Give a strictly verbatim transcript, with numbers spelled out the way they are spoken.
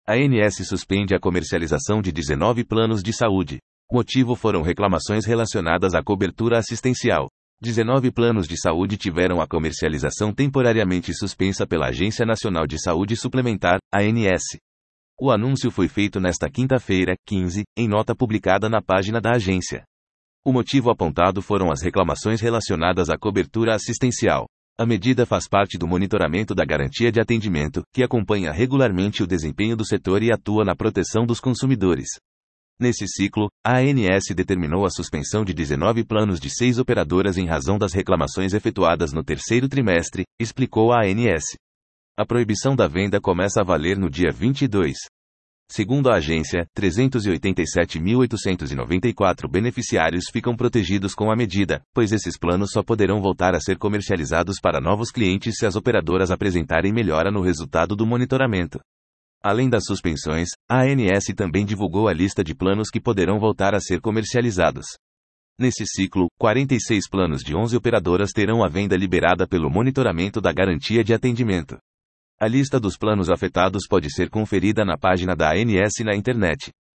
A ANS suspende a comercialização de dezenove planos de saúde. Motivo foram reclamações relacionadas à cobertura assistencial. dezenove planos de saúde tiveram a comercialização temporariamente suspensa pela Agência Nacional de Saúde Suplementar, A N S. O anúncio foi feito nesta quinta-feira, quinze, em nota publicada na página da agência. O motivo apontado foram as reclamações relacionadas à cobertura assistencial. A medida faz parte do monitoramento da garantia de atendimento, que acompanha regularmente o desempenho do setor e atua na proteção dos consumidores. Nesse ciclo, a ANS determinou a suspensão de dezenove planos de seis operadoras em razão das reclamações efetuadas no terceiro trimestre, explicou a ANS. A proibição da venda começa a valer no dia vinte e dois. Segundo a agência, trezentos e oitenta e sete mil oitocentos e noventa e quatro beneficiários ficam protegidos com a medida, pois esses planos só poderão voltar a ser comercializados para novos clientes se as operadoras apresentarem melhora no resultado do monitoramento. Além das suspensões, a ANS também divulgou a lista de planos que poderão voltar a ser comercializados. Nesse ciclo, quarenta e seis planos de onze operadoras terão a venda liberada pelo monitoramento da garantia de atendimento. A lista dos planos afetados pode ser conferida na página da A N S na internet.